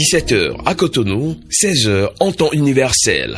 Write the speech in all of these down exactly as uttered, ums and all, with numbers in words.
dix-sept heures à Cotonou, seize heures en temps universel.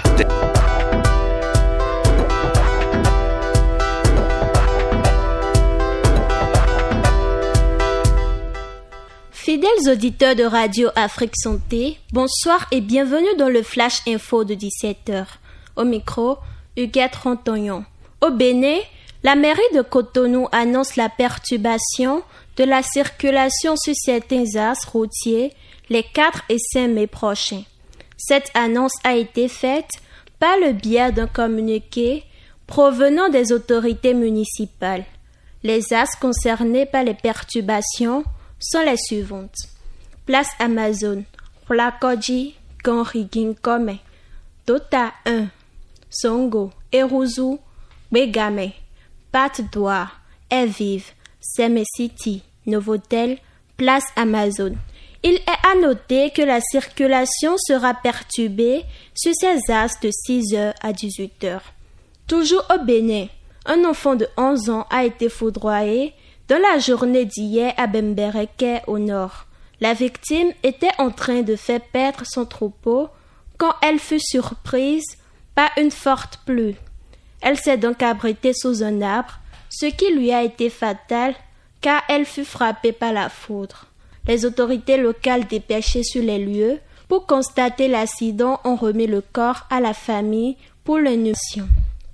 Fidèles auditeurs de Radio Afrique Santé, bonsoir et bienvenue dans le Flash Info de dix-sept heures. Au micro, Huguette Rantonyon. Au Bénin, la mairie de Cotonou annonce la perturbation de la circulation sur certains axes routiers les quatre et cinq mai prochains. Cette annonce a été faite par le biais d'un communiqué provenant des autorités municipales. Les axes concernés par les perturbations sont les suivantes. Place Amazon, Plakoji, Gonriginkome, Tota un, Songo, Eruzu, Begame, Pat-Doua, Air-Vive, Seme City, Novotel, Place Amazon. Il est à noter que la circulation sera perturbée sur ces axes de six heures à dix-huit heures. Toujours au Bénin, un enfant de onze ans a été foudroyé dans la journée d'hier à Bembereke au nord. La victime était en train de faire perdre son troupeau quand elle fut surprise par une forte pluie. Elle s'est donc abritée sous un arbre, ce qui lui a été fatal car elle fut frappée par la foudre. Les autorités locales dépêchées sur les lieux pour constater l'accident ont remis le corps à la famille pour l'inhumation.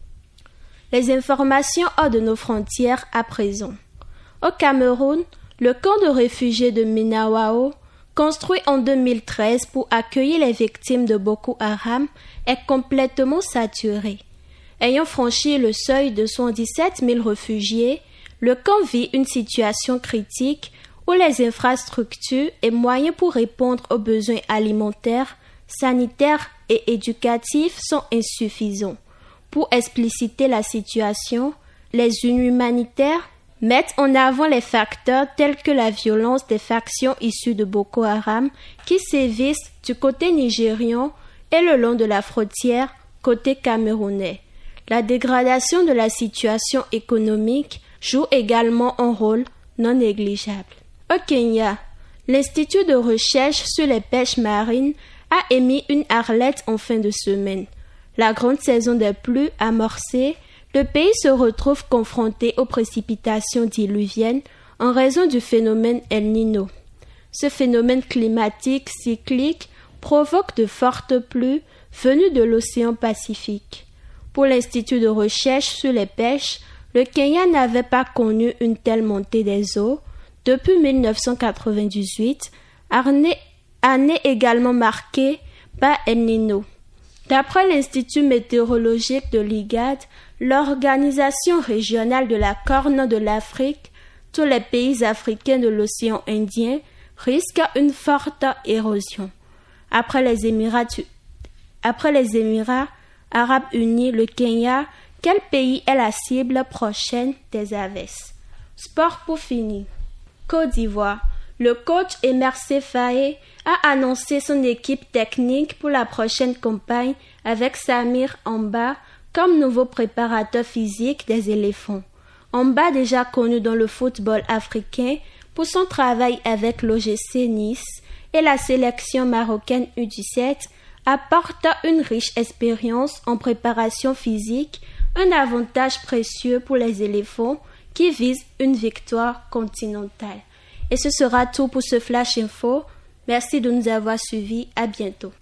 Les informations hors de nos frontières à présent. Au Cameroun, le camp de réfugiés de Minawao, construit en deux mille treize pour accueillir les victimes de Boko Haram, est complètement saturé. Ayant franchi le seuil de soixante-dix-sept mille réfugiés, le camp vit une situation critique où les infrastructures et moyens pour répondre aux besoins alimentaires, sanitaires et éducatifs sont insuffisants. Pour expliciter la situation, les U N humanitaires mettent en avant les facteurs tels que la violence des factions issues de Boko Haram qui sévissent du côté nigérian et le long de la frontière côté camerounais. La dégradation de la situation économique joue également un rôle non négligeable. Au Kenya, l'Institut de recherche sur les pêches marines a émis une alerte en fin de semaine. La grande saison des pluies amorcée, le pays se retrouve confronté aux précipitations diluviennes en raison du phénomène El Niño. Ce phénomène climatique cyclique provoque de fortes pluies venues de l'océan Pacifique. Pour l'Institut de recherche sur les pêches, le Kenya n'avait pas connu une telle montée des eaux depuis mille neuf cent quatre-vingt-dix-huit, année, année également marquée par El Niño. D'après l'Institut météorologique de l'I G A D, l'Organisation régionale de la Corne de l'Afrique, tous les pays africains de l'océan Indien risquent une forte érosion. Après les Émirats, après les Émirats arabes unis, le Kenya, quel pays est la cible prochaine des aves? Sport pour finir. Côte d'Ivoire. Le coach Emerse Faé a annoncé son équipe technique pour la prochaine campagne avec Samir Amba comme nouveau préparateur physique des éléphants. Amba, déjà connu dans le football africain pour son travail avec l'O G C Nice et la sélection marocaine U dix-sept, apporte une riche expérience en préparation physique, un avantage précieux pour les éléphants qui visent une victoire continentale. Et ce sera tout pour ce Flash Info. Merci de nous avoir suivis. À bientôt.